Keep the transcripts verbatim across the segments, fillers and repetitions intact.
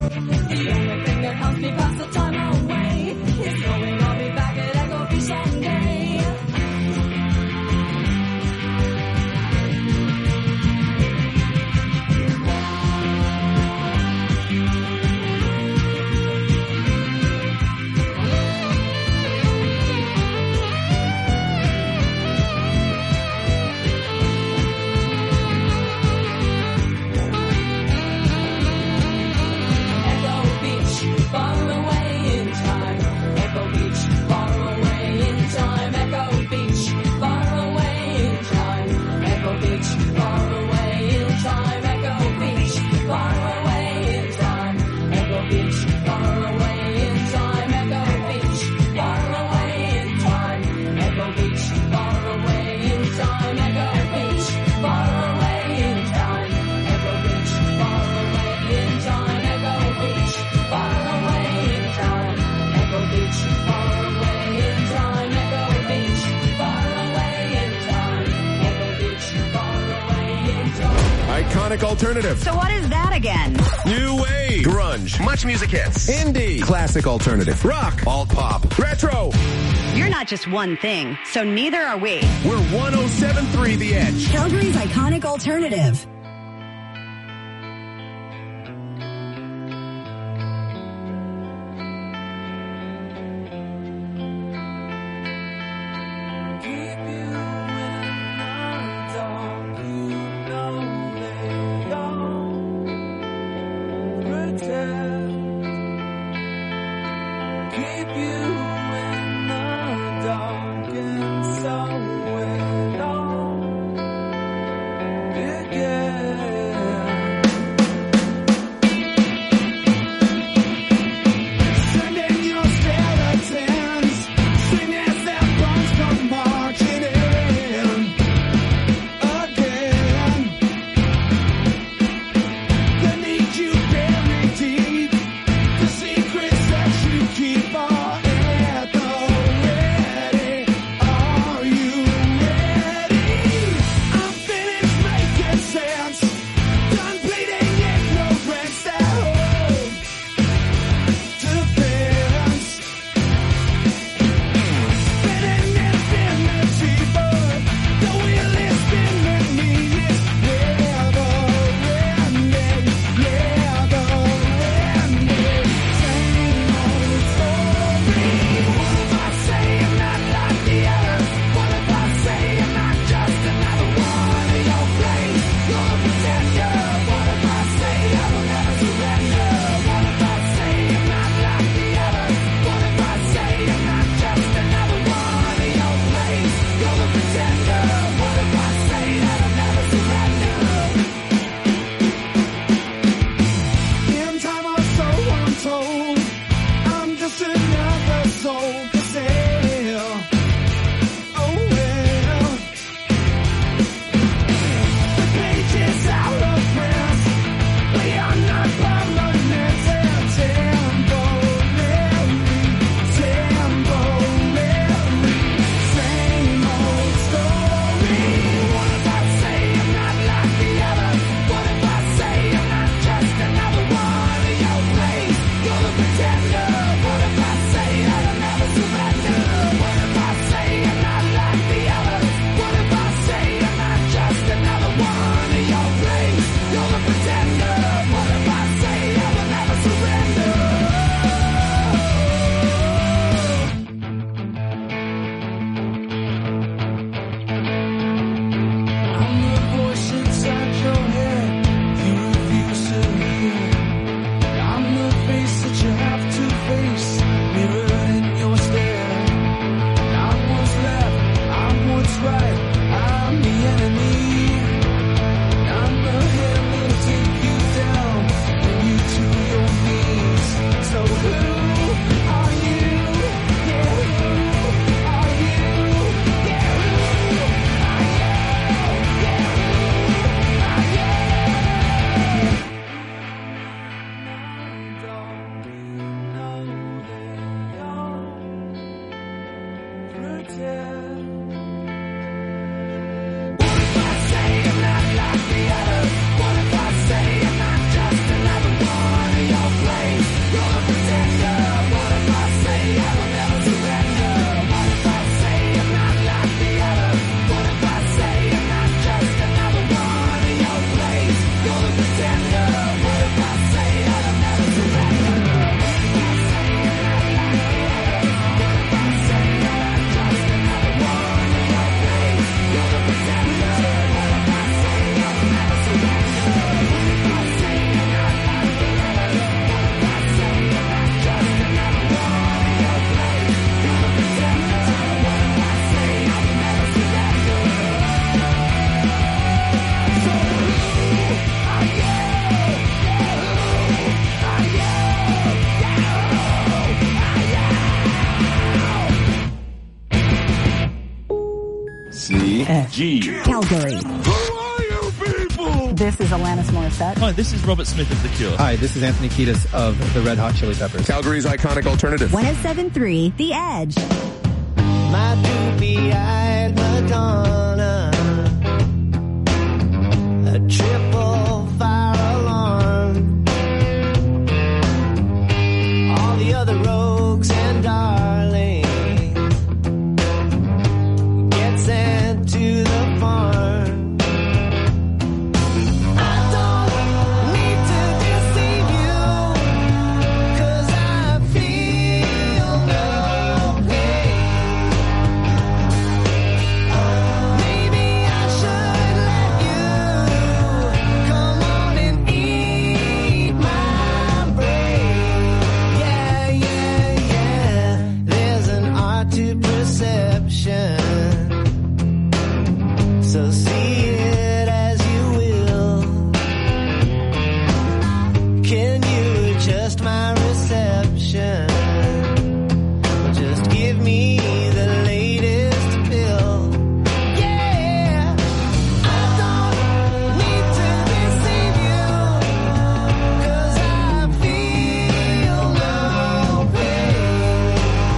The only thing that helps me pass the time away is knowing I'll be back at Echo Beach someday. Iconic alternative. So what is that again? New wave. Grunge. Much music hits. Indie. Classic alternative. Rock. Alt pop. Retro. You're not just one thing, so neither are we. We're one oh seven point three The Edge. Calgary's iconic alternative. Yeah. G. Calgary. Who are you people? This is Alanis Morissette. Hi, this is Robert Smith of The Cure. Hi, this is Anthony Kiedis of the Red Hot Chili Peppers. Calgary's iconic alternative. one oh seven point three The Edge. My droopy-eyed Madonna, a triple fire alarm. All the other rogues and darlings get sent to the farm. I don't need to deceive you, 'cause I feel no pain. Maybe I should let you come on and eat my brain. Yeah, yeah, yeah. There's an art to perception, so see it as you will. Can you adjust my reception? Just give me the latest pill. Yeah, I don't need to deceive you, 'cause I feel no pain.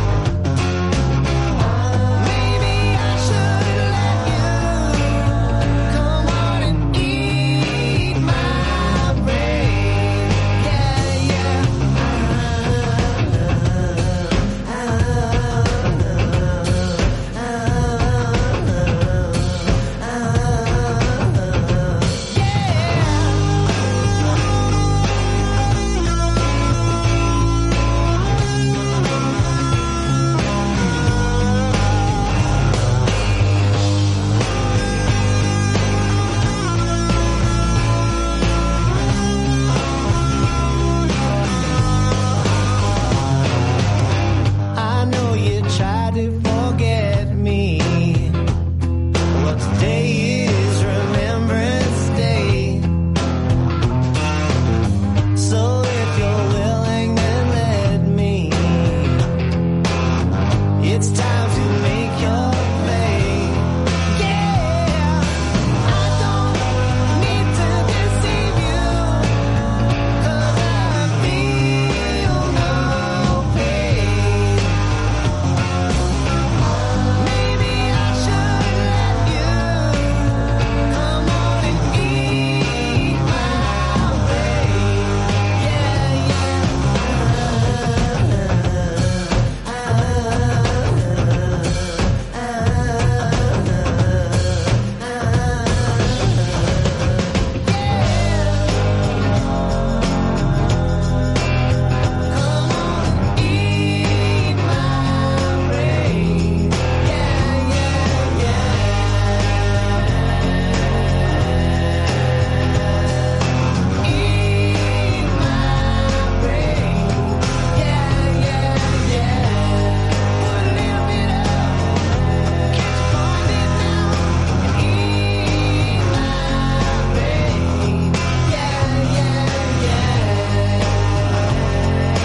Maybe I should let you come on and eat my brain. Yeah, yeah. I know you tried to forget me. Well, today is Remembrance Day. So if you're willing, then let me. It's time to make your play. Yeah, I don't need to deceive you, 'cause I feel no pain. Maybe I should let you come on and eat my brain. Yeah, yeah. Come on, eat my brain. Yeah, yeah, yeah. Eat my brain. Yeah, yeah, yeah. Put a little bit up, catch a find it now. Eat my brain. Yeah, yeah, yeah.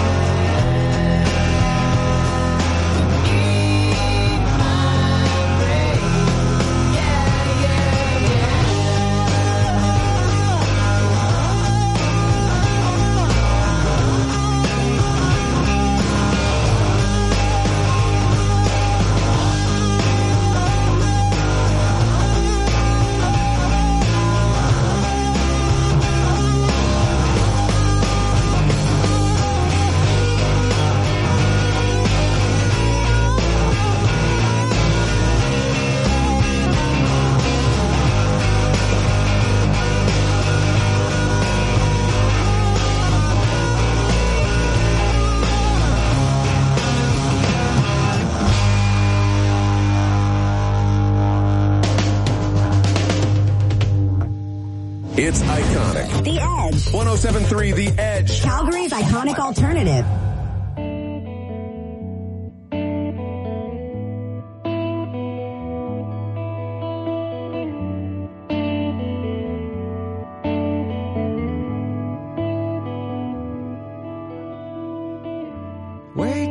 It's iconic. The Edge. one oh seven point three The Edge. Calgary's iconic alternative.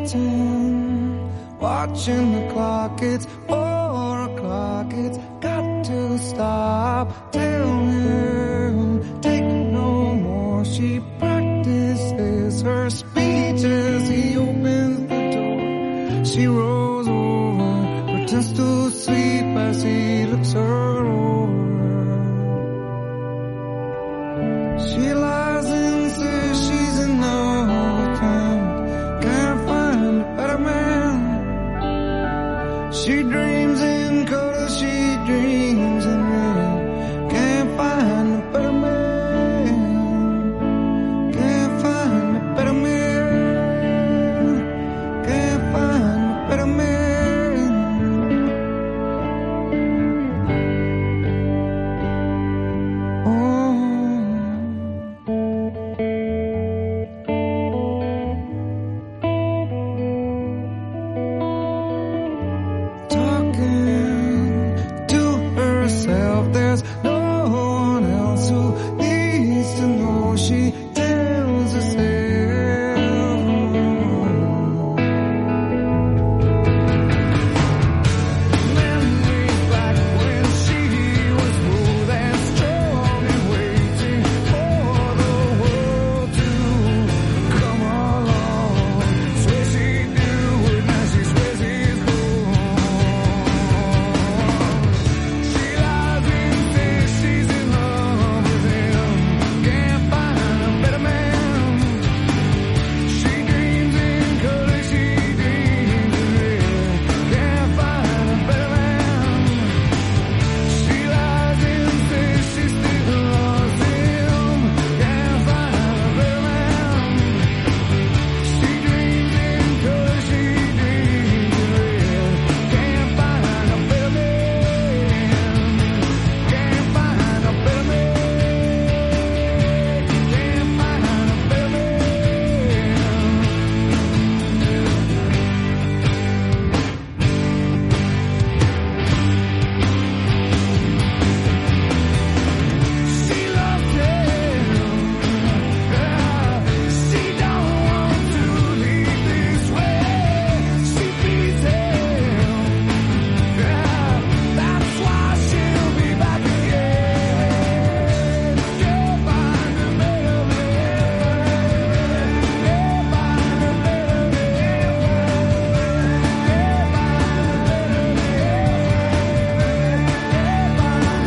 Waiting, watching the clock, it's four o'clock, it's got stop. Tell him, take no more. She practices her speech as he opens the door. She rolls over, pretends to sleep as he looks her over. She lies and says she's in love with him. Can't find a better man. She dreams in color, she dreams in red. Can't find a better man. Can't find a better man. Can't find a better man. Oh. Talking to herself, there's no one else who needs to know. She tells herself. Memories back when she was smooth and strong and waiting for the world to come along. Swear she'd do it, now she swears he's gone. She lies and says she's in love with him. Can't find a better man. She dreams in color, she dreams in red. Can't find a better man. She lies and says she still loves him. Can't find a better man. She dreams in color, she dreams in red. Can't find a better man. Can't find a better man. Can't find a better man. She loves him. She don't want to leave this way. She feeds him. That's why she'll be back again. Can't find a better man. Can't find a better man. Can't find a better man. Can't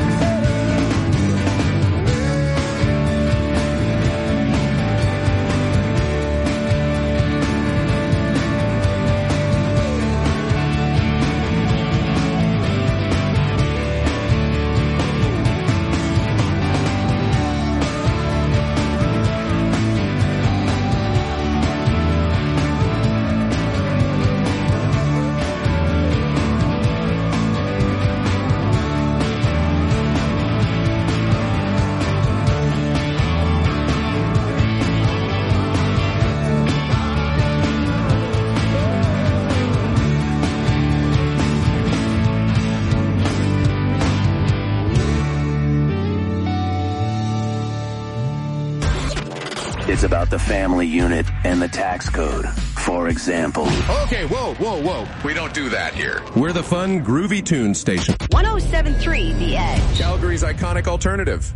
It's about the family unit and the tax code. For example, Okay, whoa, whoa, whoa. We don't do that here. We're the fun, groovy tune station. one oh seven point three The Edge. Calgary's iconic alternative.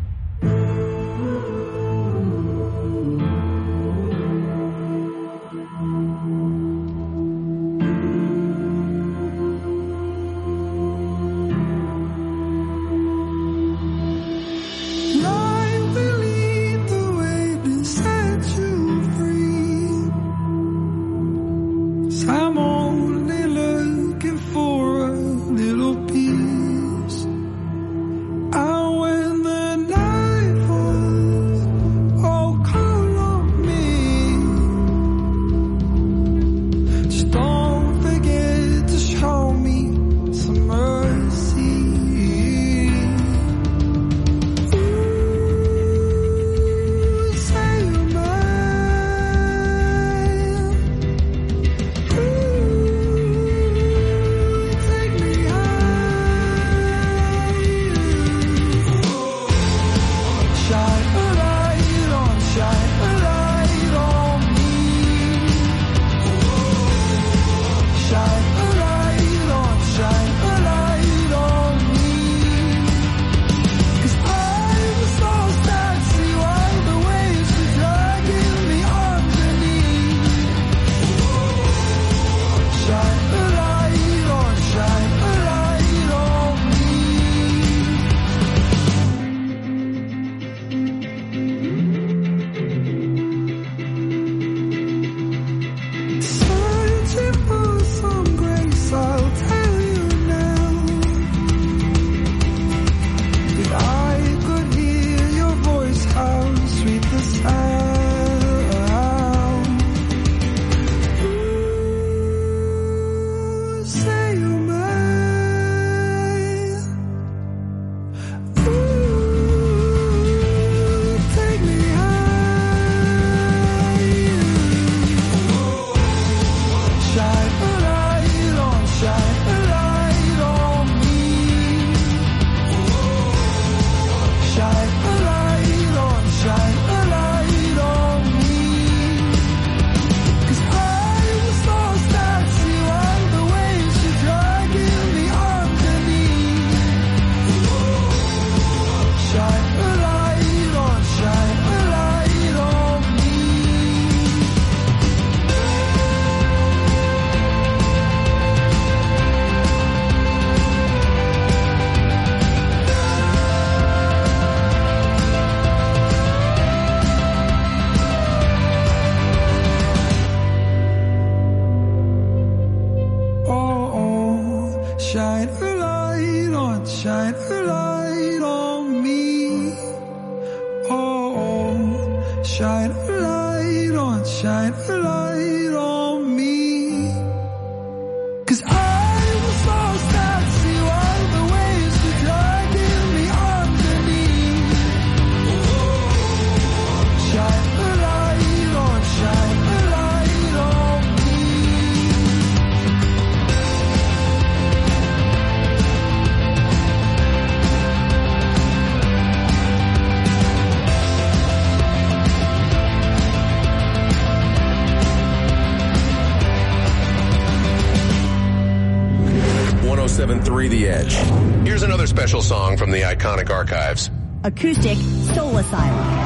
Life will lead the way to set you free. 'Cause I'm only looking for a little peace. And when the night light on me. 'Cause I was lost at sea while the waves were dragging me underneath. Shine a light on, shine a light on me. one oh seven point three The Edge. Here's another special song from the iconic archives. Acoustic Soul Asylum.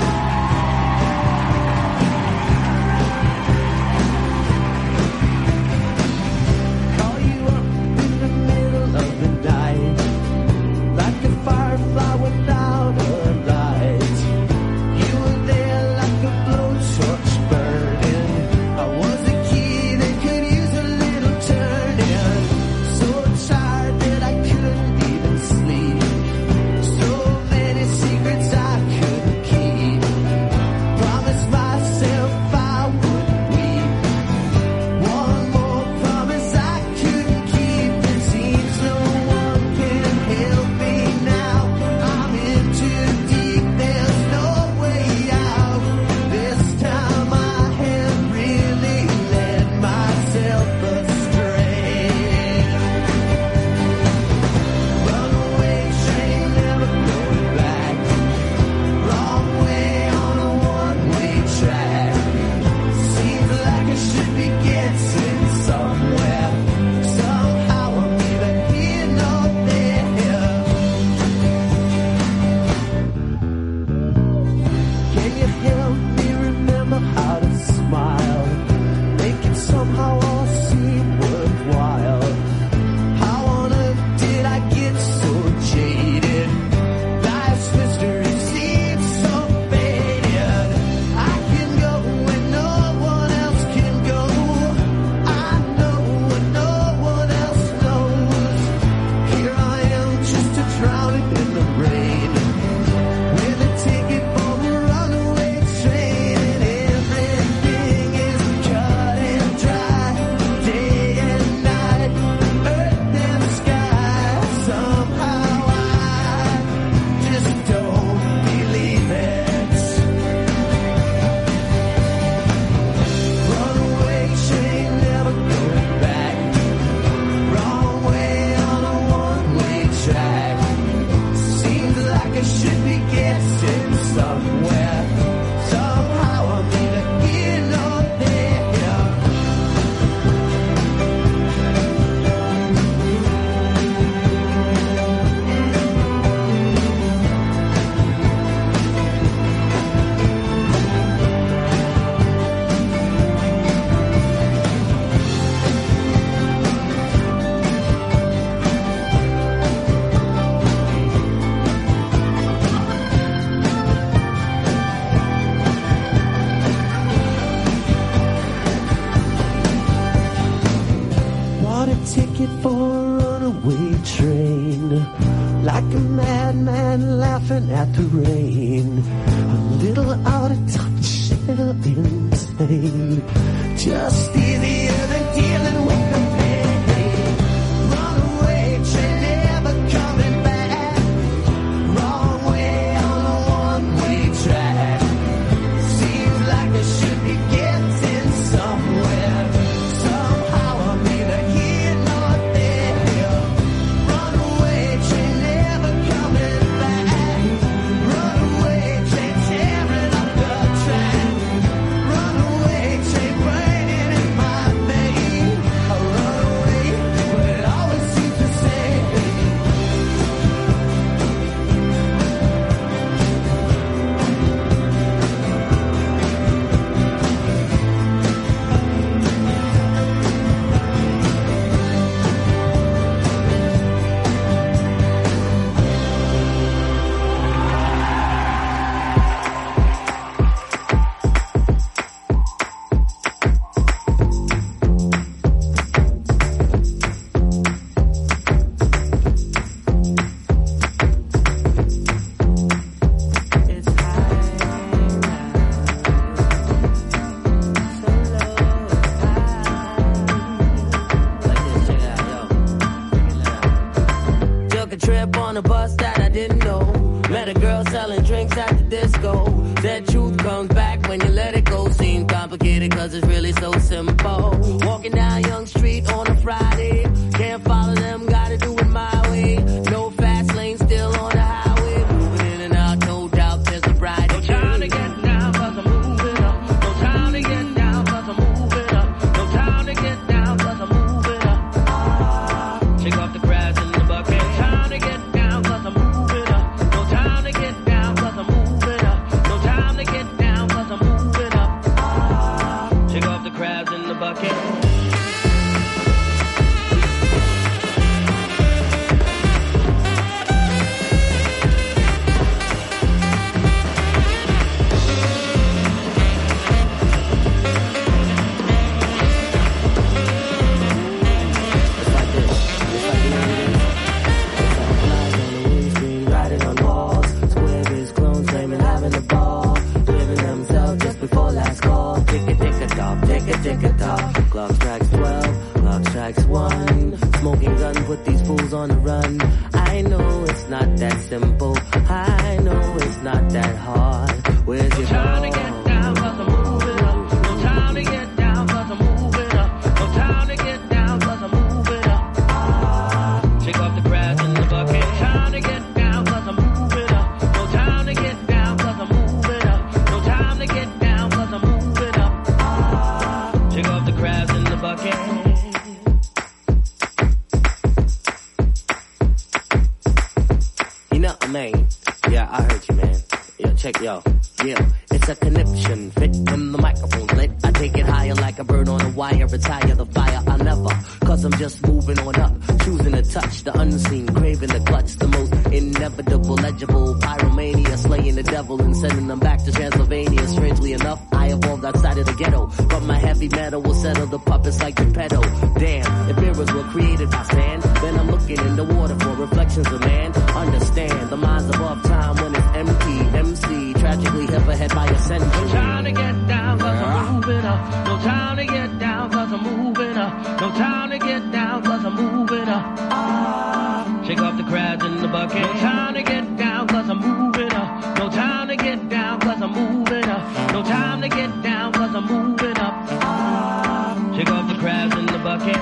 Call you up in the middle of the night, like a firefly without a light. You were there like a blowtorch burning. I was a key that could use a little turning. So tired that I couldn't even sleep. So many secrets I couldn't keep. Promised myself I wouldn't weep. One more promise I couldn't keep. It seems no one can help me now. I'm in too deep, there's no way out. This time I have really led myself astray. Runaway train, never going back. Wrong way on a one-way track. Seems like I should be getting somewhere. Somehow I'm neither here nor there. Can you help me remember how to smile? Make it somehow all seem worthwhile. How on earth did I get so jaded? Life's mystery seems so faded. I can go when no one else can go. I know what no one else knows. Here I am just a drowning in the rain, with a ticket for a runaway train, and everything is cut and dry, day and night, earth and sky. Somehow I just don't believe it. Runaway train, never going back. Wrong way on a one-way track. Seems like I should be getting somewhere. Somehow I'm neither here nor there. Bought a ticket for a runaway train, like a madman laughing at the rain. A little out of touch, a little insane. Just easier than dealing with the pain. Runaway train, never coming back. Wrong way on a one-way track. Seems like I should be getting somewhere. Somehow I'm neither here nor there. Runaway train, never coming back. Runaway train, tearing up the track. Runaway train, burning in my veins. I simple. Walking down Young Street on a Friday. Can't follow them, gotta do it my way. No fast lane, still on the highway. Moving in and out, no doubt there's a bride. No time to get down, cause I'm moving up. No time to get down, cause I'm moving up. No time to get down, cause I'm moving up. Ah, shake off the crabs in the bucket. No time to get down, cause I'm moving up. No time to get down, cause I'm moving up. No time to get down, cause I'm moving up. Ah, shake off the crabs in the bucket. Clock strikes twelve, clock strikes one. Smoking gun, put these fools on the run. I know it's not that simple. I know it's not that hard. Where's your time to get down, cause I'm moving up. No time to get down, cause I'm moving up. No time to get down, cause I'm moving up. Ah, shake off the crabs in the bucket. Time to get down, cause I'm moving up. No time to get down, cause I'm moving up. No time to get down, cause I'm moving up. Ah, shake off the crabs in the bucket. You know, man. Yeah, I heard you, man. Yo, check yo. Yeah, it's a conniption. Fit in the microphone lit. I take it higher like a bird on a wire. Retire the fire. I never. Cause I'm just moving on up. Choosing to touch the unseen. Craving the clutch. The most inevitable, legible. Pyromania. Slaying the devil and sending them back to Transylvania. Strangely enough, I evolved outside of the ghetto. But my heavy metal will settle the puppets like Geppetto. Damn, if mirrors were created by sand, then I'm looking in the water for reflections of man. Understand, the mind's above time when it's empty. M C, tragically hit ahead by a century. No time to get down, cause I'm moving up. No time to get down, cause I'm moving up. No time to get down, cause I'm moving up. Ah, shake off the crabs in the bucket. No time to get down, cause I'm moving up. No time to get down, cause I'm moving up. No time to get down, cause I'm moving up. Ah, shake off the crabs in the bucket.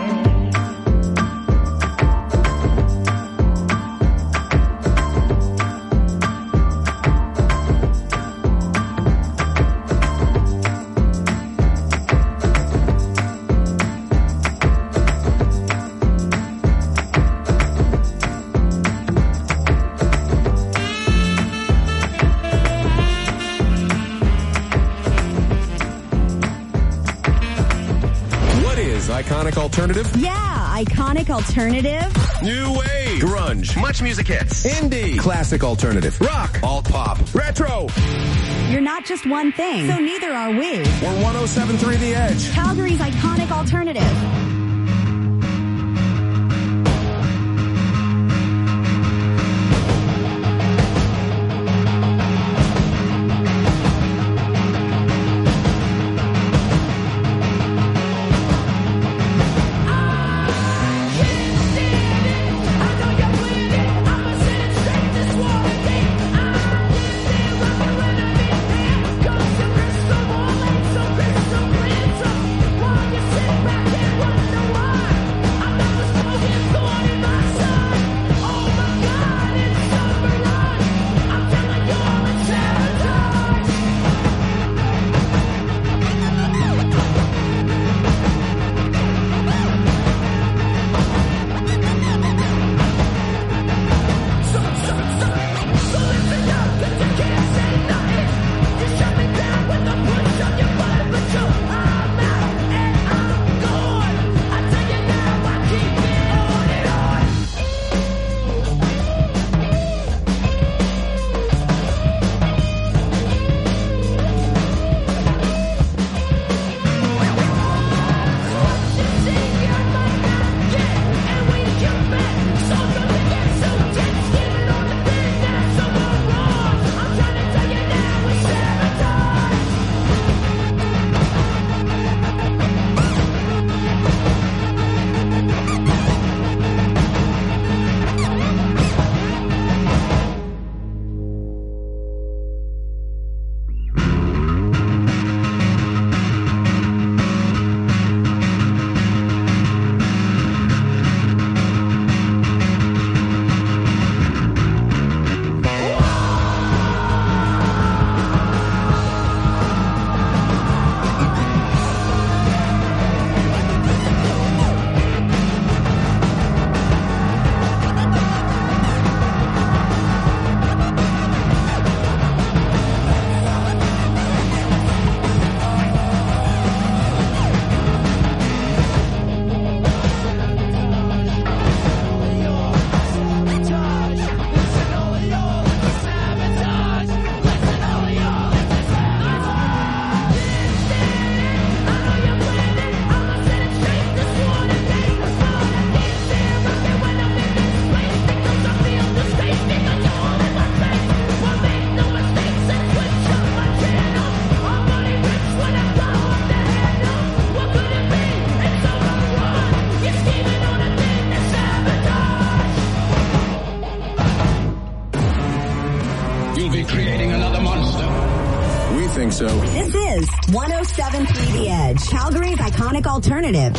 Iconic alternative? Yeah, iconic alternative. New wave. Grunge. Much music hits. Indie. Classic alternative. Rock. Alt pop. Retro. You're not just one thing, so neither are we. We're one oh seven point three The Edge. Calgary's iconic alternative. Back and so. This is one oh seven point three The Edge, Calgary's iconic alternative.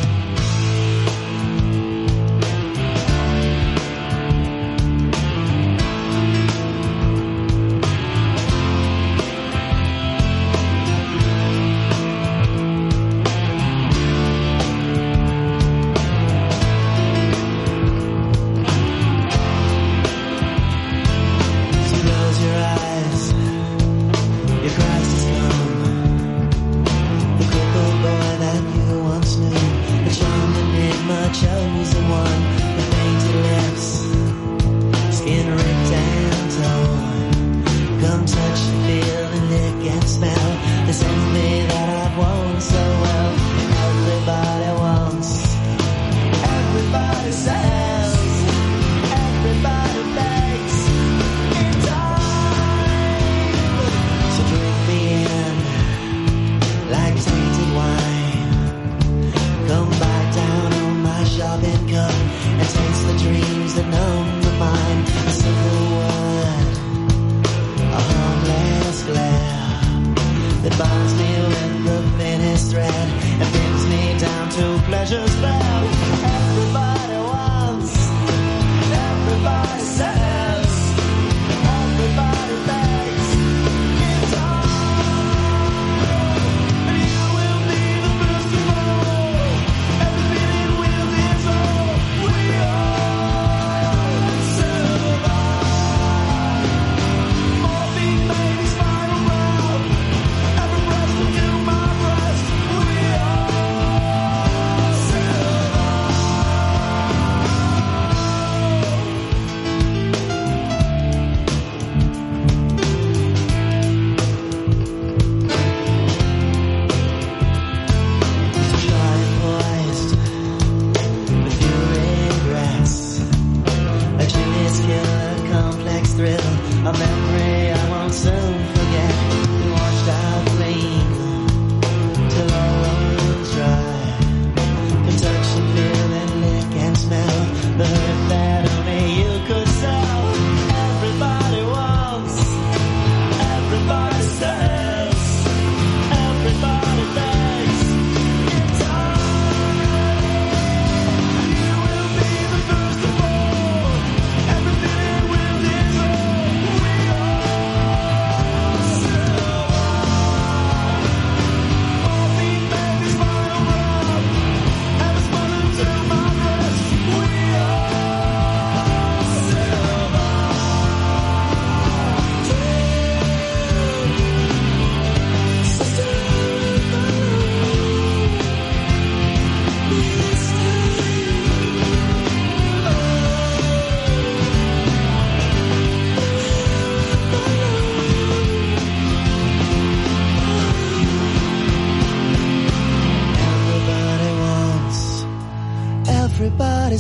Everybody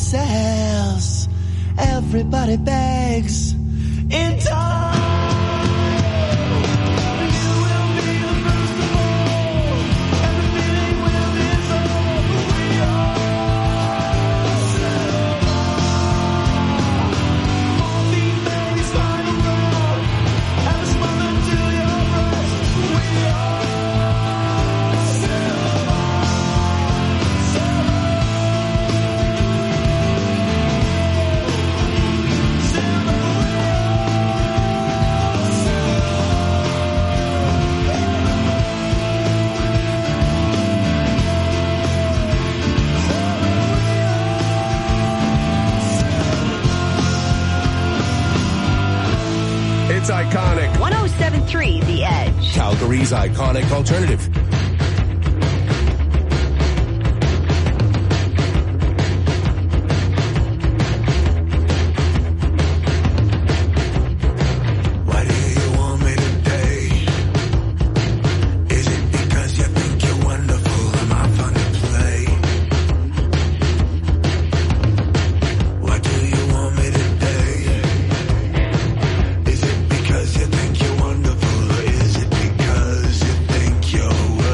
sells, everybody begs in time. It's iconic. one oh seven point three The Edge. Calgary's iconic alternative. Is it because you think you're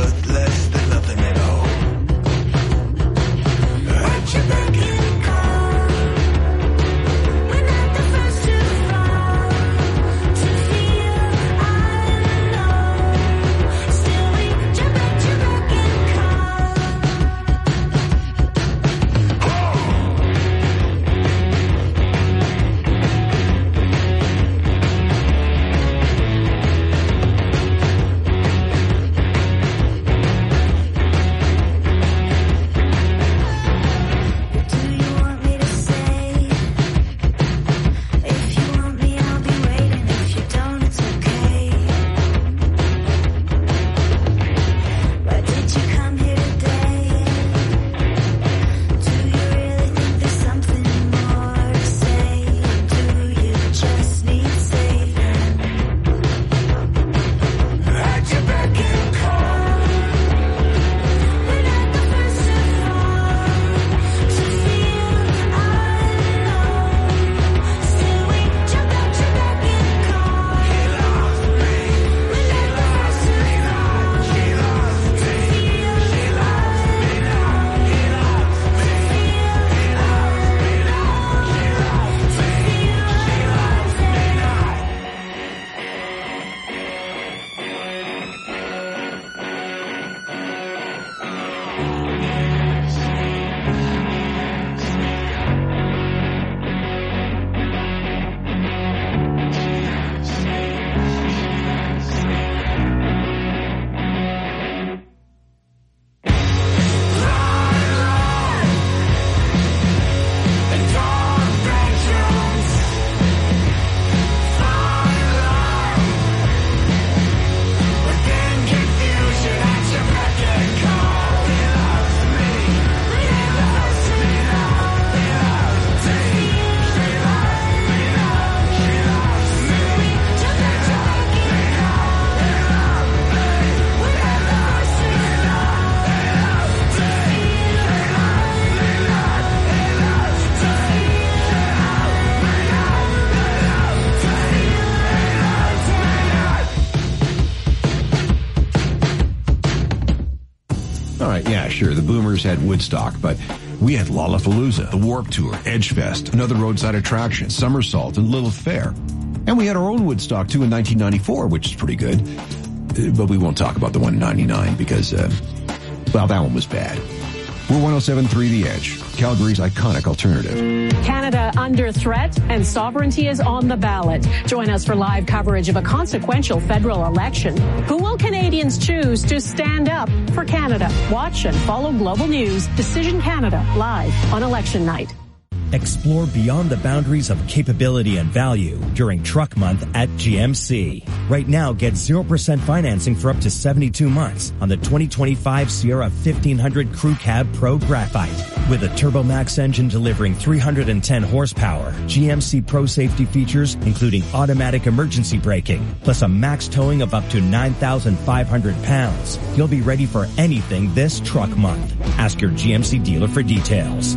year, the Boomers had Woodstock, but we had Lollapalooza, the Warped Tour, Edgefest, another roadside attraction, Somersault, and Lilith Fair. And we had our own Woodstock, too, in nineteen ninety-four, which is pretty good. Uh, but we won't talk about the one in ninety-nine because, uh, well, that one was bad. We're one oh seven point three The Edge, Calgary's iconic alternative. Canada under threat and sovereignty is on the ballot. Join us for live coverage of a consequential federal election. Who will Canadians choose to stand up for Canada? Watch and follow Global News Decision Canada live on election night. Explore beyond the boundaries of capability and value during Truck Month at G M C. Right now, get zero percent financing for up to seventy-two months on the twenty twenty-five Sierra fifteen hundred Crew Cab Pro Graphite. With a TurboMax engine delivering three hundred ten horsepower, G M C Pro safety features including automatic emergency braking, plus a max towing of up to nine thousand five hundred pounds. You'll be ready for anything this Truck Month. Ask your G M C dealer for details.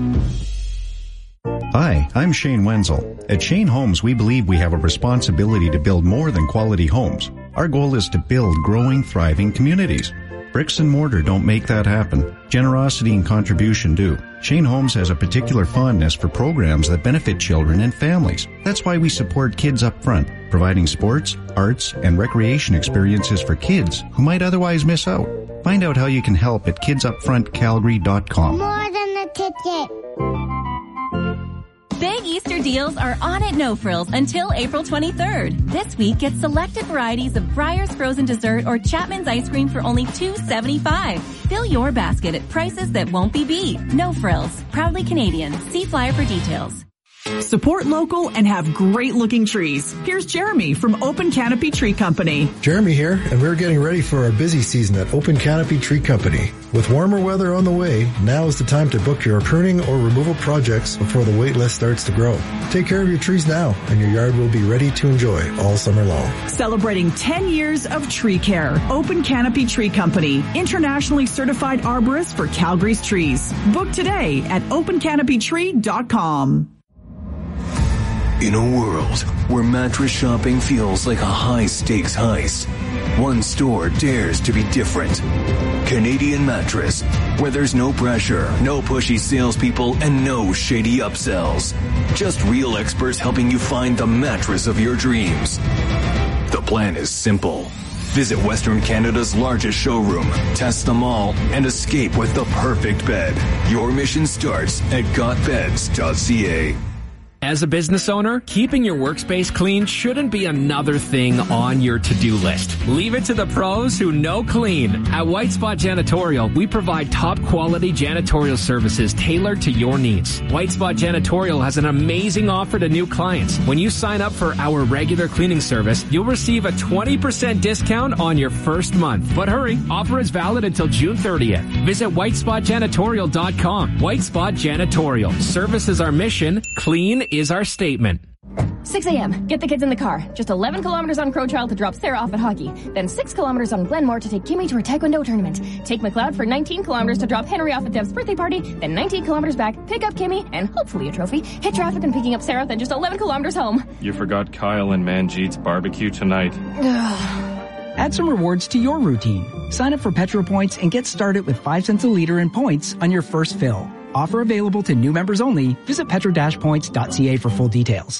Hi, I'm Shane Wenzel. At Shane Homes, we believe we have a responsibility to build more than quality homes. Our goal is to build growing, thriving communities. Bricks and mortar don't make that happen. Generosity and contribution do. Shane Homes has a particular fondness for programs that benefit children and families. That's why we support Kids Up Front, providing sports, arts, and recreation experiences for kids who might otherwise miss out. Find out how you can help at kids up front calgary dot com. More than a ticket. Big Easter deals are on at No Frills until April twenty-third. This week, get selected varieties of Breyer's frozen dessert or Chapman's ice cream for only two dollars and seventy-five cents. Fill your basket at prices that won't be beat. No Frills. Proudly Canadian. See flyer for details. Support local and have great-looking trees. Here's Jeremy from Open Canopy Tree Company. Jeremy here, and we're getting ready for our busy season at Open Canopy Tree Company. With warmer weather on the way, now is the time to book your pruning or removal projects before the wait list starts to grow. Take care of your trees now, and your yard will be ready to enjoy all summer long. Celebrating ten years of tree care. Open Canopy Tree Company, internationally certified arborist for Calgary's trees. Book today at open canopy tree dot com. In a world where mattress shopping feels like a high-stakes heist, one store dares to be different. Canadian Mattress, where there's no pressure, no pushy salespeople, and no shady upsells. Just real experts helping you find the mattress of your dreams. The plan is simple. Visit Western Canada's largest showroom, test them all, and escape with the perfect bed. Your mission starts at got beds dot c a. As a business owner, keeping your workspace clean shouldn't be another thing on your to-do list. Leave it to the pros who know clean. At White Spot Janitorial, we provide top-quality janitorial services tailored to your needs. White Spot Janitorial has an amazing offer to new clients. When you sign up for our regular cleaning service, you'll receive a twenty percent discount on your first month. But hurry, offer is valid until June thirtieth. Visit white spot janitorial dot com. White Spot Janitorial. Service is our mission. Clean is our statement. six a.m. Get the kids in the car. Just eleven kilometers on Crow Trail to drop Sarah off at hockey. Then six kilometers on Glenmore to take Kimmy to her taekwondo tournament. Take McLeod for nineteen kilometers to drop Henry off at Dev's birthday party. Then nineteen kilometers back, pick up Kimmy, and hopefully a trophy. Hit traffic and picking up Sarah, then just eleven kilometers home. You forgot Kyle and Manjeet's barbecue tonight. Add some rewards to your routine. Sign up for Petro Points and get started with five cents a liter in points on your first fill. Offer available to new members only. Visit petro dash points dot c a for full details.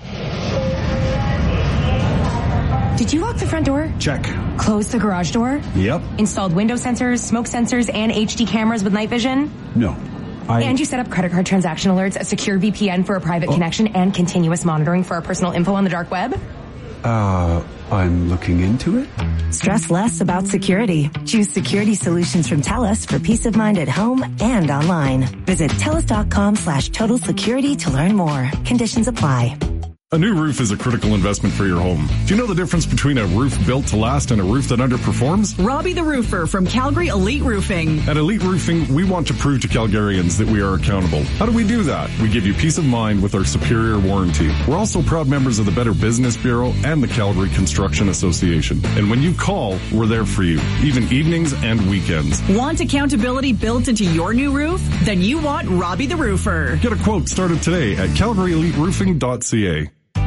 Did you lock the front door? Check. Close the garage door? Yep. Installed window sensors, smoke sensors, and H D cameras with night vision? No. I... And you set up credit card transaction alerts, a secure V P N for a private oh. connection, and continuous monitoring for our personal info on the dark web? Uh, I'm looking into it. Stress less about security. Choose security solutions from TELUS for peace of mind at home and online. Visit telus dot com slash total security to learn more. Conditions apply. A new roof is a critical investment for your home. Do you know the difference between a roof built to last and a roof that underperforms? Robbie the Roofer from Calgary Elite Roofing. At Elite Roofing, we want to prove to Calgarians that we are accountable. How do we do that? We give you peace of mind with our superior warranty. We're also proud members of the Better Business Bureau and the Calgary Construction Association. And when you call, we're there for you, even evenings and weekends. Want accountability built into your new roof? Then you want Robbie the Roofer. Get a quote started today at calgary elite roofing dot c a.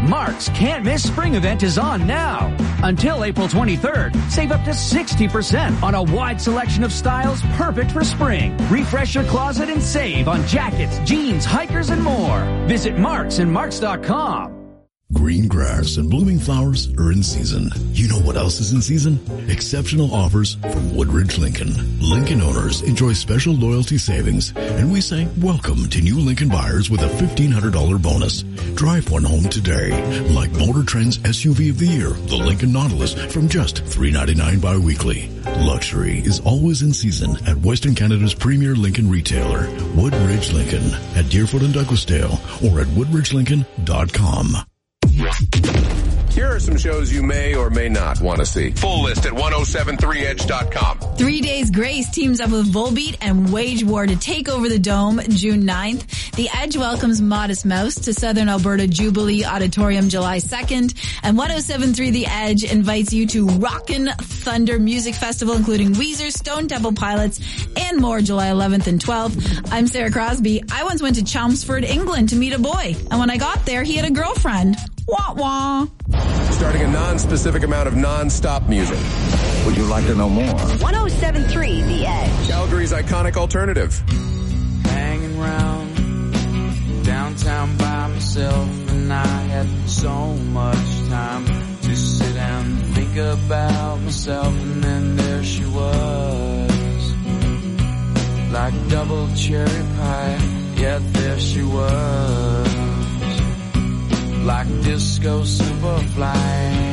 Mark's Can't Miss Spring event is on now. Until April twenty-third, save up to sixty percent on a wide selection of styles perfect for spring. Refresh your closet and save on jackets, jeans, hikers, and more. Visit Marks and Marks dot com. Green grass and blooming flowers are in season. You know what else is in season? Exceptional offers from Woodridge Lincoln. Lincoln owners enjoy special loyalty savings, and we say welcome to new Lincoln buyers with a fifteen hundred dollars bonus. Drive one home today, like Motor Trend's S U V of the year, the Lincoln Nautilus, from just three ninety-nine bi-weekly. Luxury is always in season at Western Canada's premier Lincoln retailer, Woodridge Lincoln, at Deerfoot and Douglasdale, or at woodridge lincoln dot com. Here are some shows you may or may not want to see. Full list at ten seventy-three edge dot com. Three Days Grace teams up with Volbeat and Wage War to take over the Dome June ninth. The Edge welcomes Modest Mouse to Southern Alberta Jubilee Auditorium July second. And ten seventy-three The Edge invites you to Rockin' Thunder Music Festival, including Weezer, Stone Temple Pilots, and more July eleventh and twelfth. I'm Sarah Crosby. I once went to Chelmsford, England to meet a boy. And when I got there, he had a girlfriend. Wah wah. Starting a non-specific amount of non-stop music. Would you like to know more? ten seventy-three The Edge. Calgary's iconic alternative. Hanging round downtown by myself, and I had so much time to sit and think about myself, and then there she was, like double cherry pie, yet there she was, like disco superfly.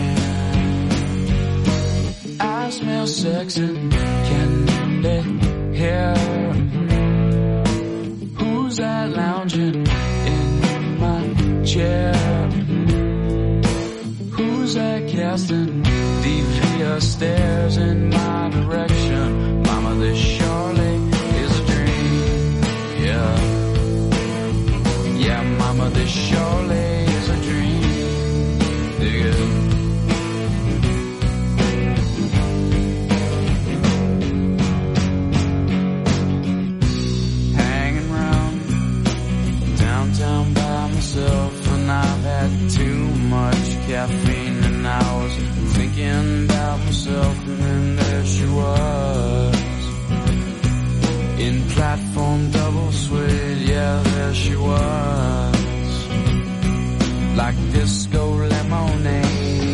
I smell sex and candy hair. Who's that lounging in my chair? Who's that casting devious stares in my direction? Mama, this surely is a dream. Yeah. Yeah, mama, this surely is a dream. Dig it. Down by myself, and I've had too much caffeine, and I was thinking about myself, and then there she was, in platform double suede, yeah, there she was, like disco lemonade.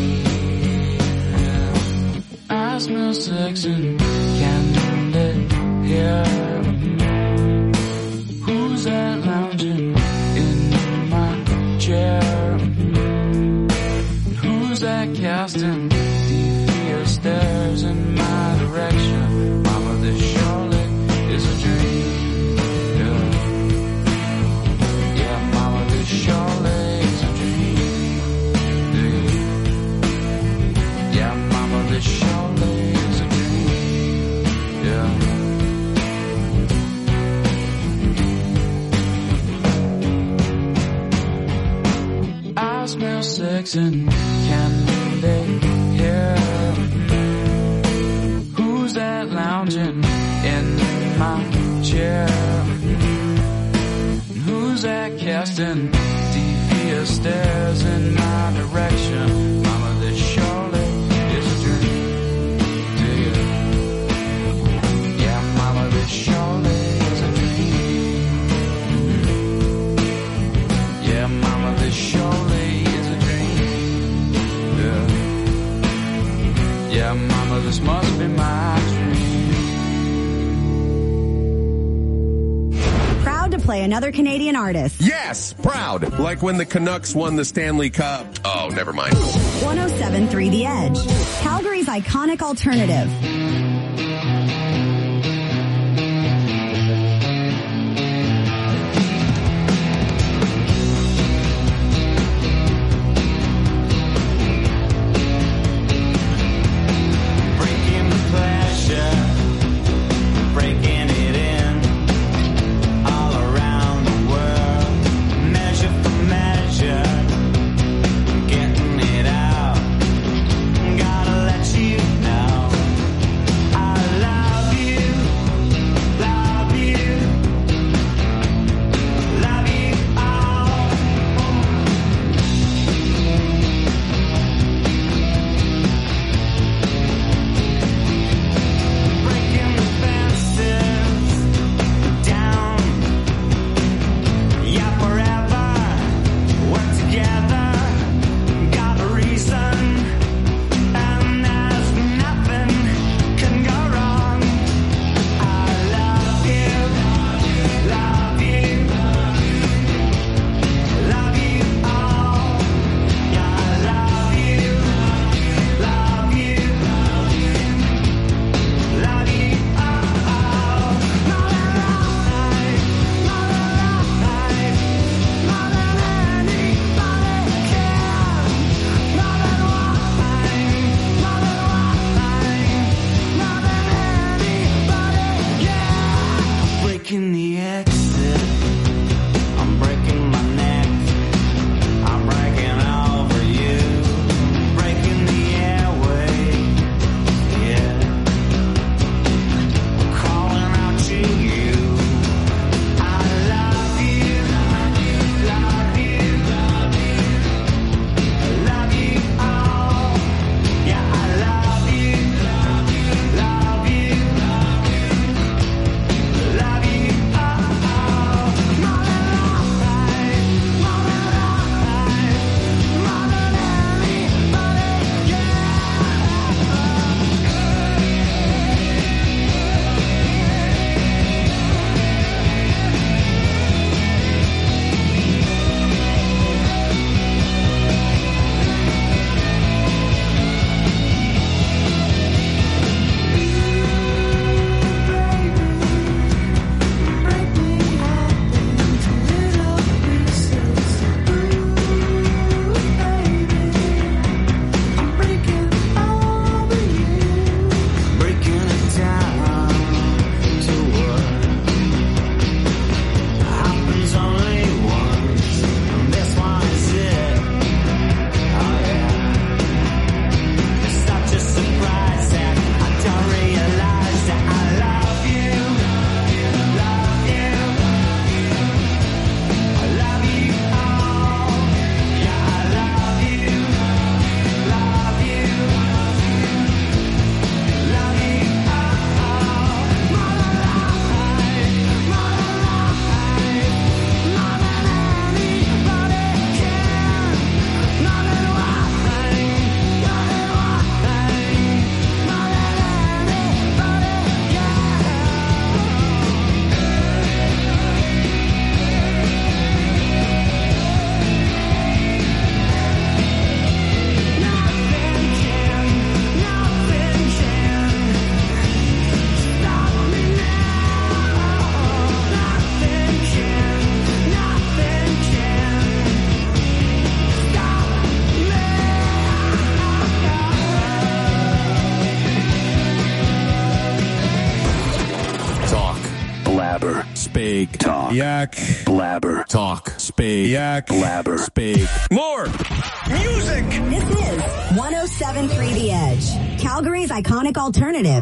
I smell sex and candy hair. Who's that lounging in my chair? Who's that casting devious stares in my direction? Mama, this surely is a dream. Yeah, yeah, mama, this surely is a dream. Yeah, yeah, mama, this surely is a dream. Yeah. I smell sex and candy hair. Who's that lounging in my chair? Who's that casting devious stares in my direction? Mama, this surely is a dream. Dig it. Yeah, mama, this surely is a dream. Yeah, mama, this surely. Yeah, mama, this must be my dream. Proud to play another Canadian artist. Yes, proud. Like when the Canucks won the Stanley Cup. Oh, never mind. ten seventy-three The Edge. Calgary's iconic alternative. Getting it out, gotta let you know. breaking the exit. I'm breaking my neck. I'm breaking over you. Breaking the airway. Yeah. I'm calling out to you. I love you. Love you. Love you. Love you. I love you all. Yeah, I love you. Love you. Love you. Love you. Love you all. More than life. More than life. More than anybody. Yeah. Breaking it down to what happens only once, and this one is it. Oh yeah, it's such a surprise that I don't realize that I love you, love you, I love you all. Yeah, I love you, love you, love you all. More than life, more than life, more than anybody can. More than one thing, more than one thing, more than anybody can. Nothing can, nothing can stop me now. Nothing can, nothing can stop me. Talk. Blabber. Spake. Talk. Yak. Blabber. Talk. Spake. Yak. Blabber. Spake. More music. This is one oh seven point three The Edge, Calgary's iconic alternative.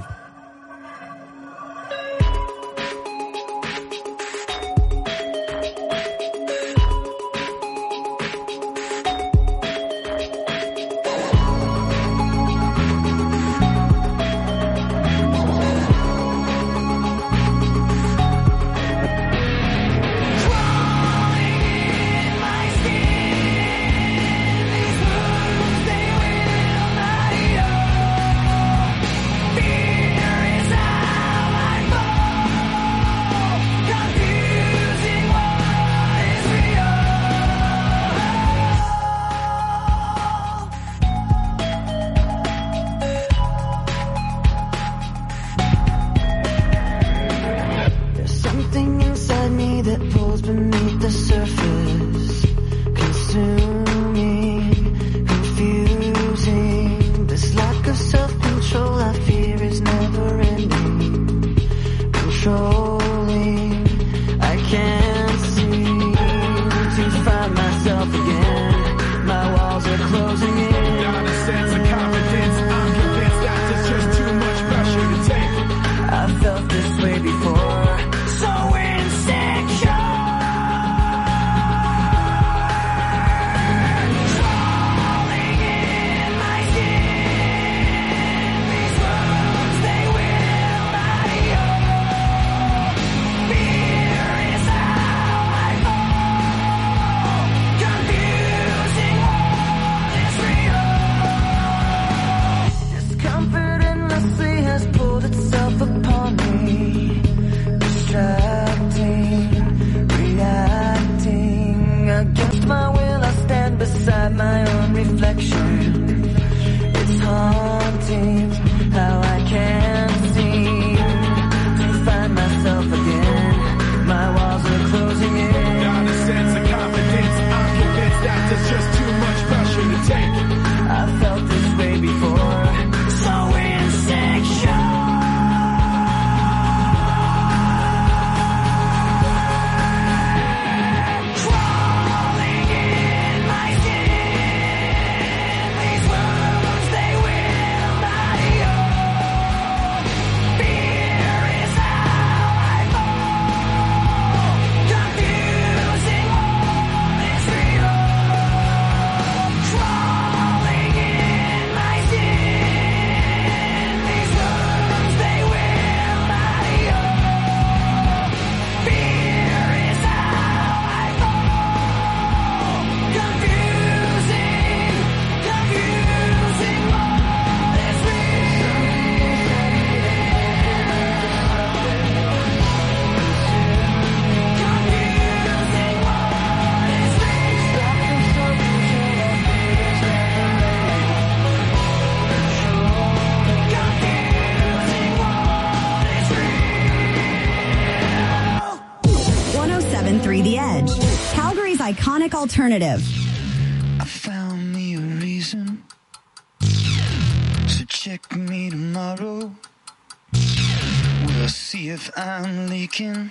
There's something inside me that pulls beneath the surface, consuming, confusing. This lack of self-control I fear is never ending, controlling. I can't seem to find myself again. My walls are closing in. Not a sense of confidence. I'm convinced that it's just too much pressure to take. I felt this way before. So insecure. The Edge, Calgary's iconic alternative. I found me a reason, so check me tomorrow. We'll see if I'm leaking.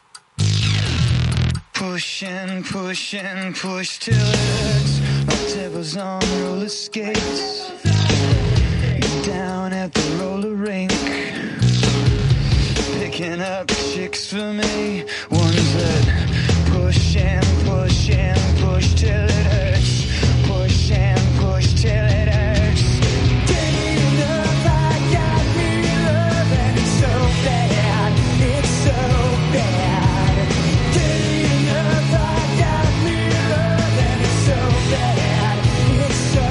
Push and push and push till it hurts. My devil's on roller skates. Down at the roller rink, picking up chicks for me. Ones that push and push and push till it hurts. Push and push till it hurts. Dirty enough, I got me love, and it's so bad, it's so bad. Dirty enough, I got me love, and it's so bad, it's so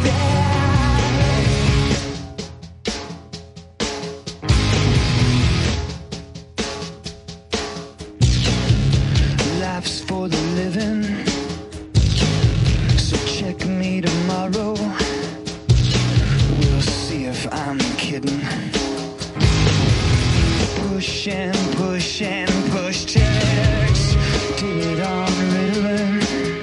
bad. Life's for the living, so check me tomorrow. We'll see if I'm kidding. Push and push and push till it hurts. Did it on Ritalin.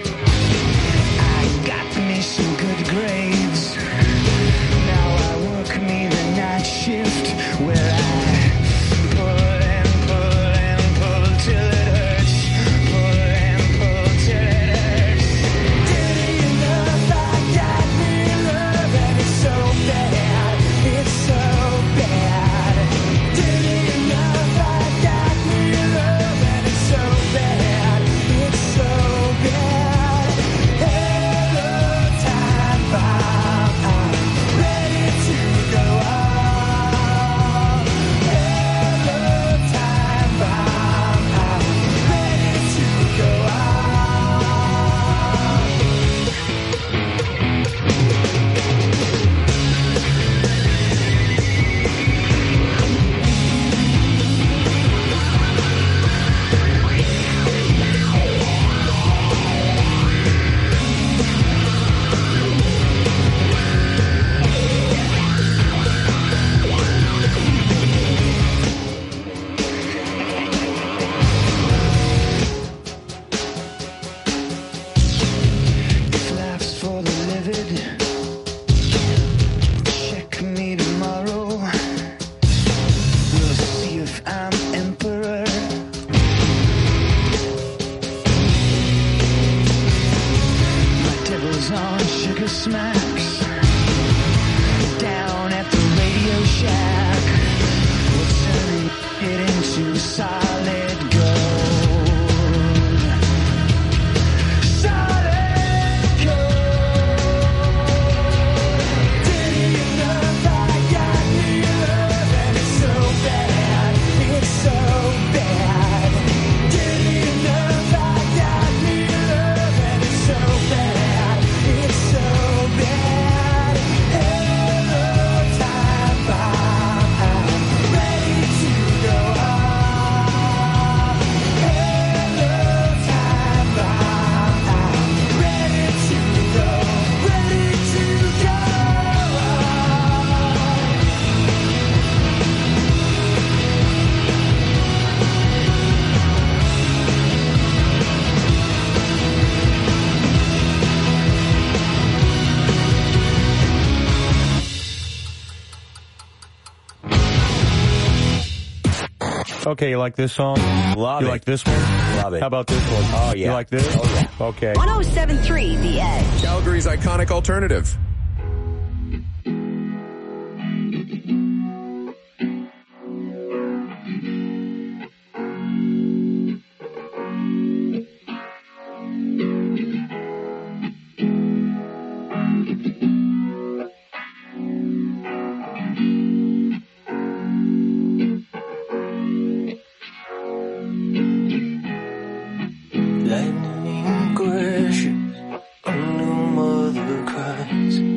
I got me some good grades. Now I work me the night shift where I pull and pull and pull till it hurts. Pull and pull till it hurts. Dirty enough, I got me love, and it's so bad, it's so bad. Dirty enough, I got me love, and it's so bad, it's so bad. Hello, time bomb, I'm ready to go on. Hello, time bomb, I'm ready to go on. If life's for the livid, check me tomorrow. We'll see if I'm emperor. My devil's on sugar smacks. Down at the Radio Shack, we're turning it into solid gold. Solid gold. Dirty enough, I got me love, and it's so bad, it's so bad. Dirty enough, I got me love, and it's so bad, it's so bad. Hello, time bomb, I'm ready to go on. Hello, time bomb, I'm ready to go, ready to go on. Okay, you like this song? Love you it. like this one? Love it. How about this one? Oh, yeah. You like this? Oh, yeah. Okay. one oh seven point three The Edge. Calgary's iconic alternative. Lightning crashes, a new mother cries.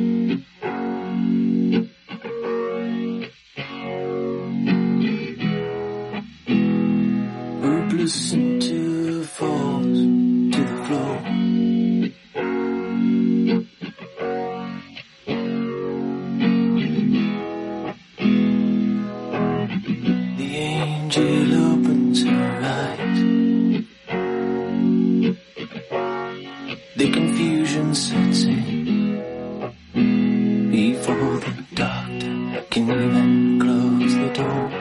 sun sets in before the doctor can even close the door.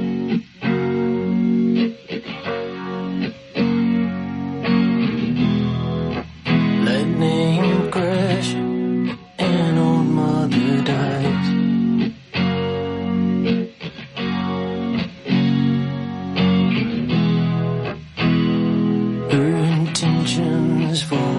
Lightning crash and old mother dies. Her intentions for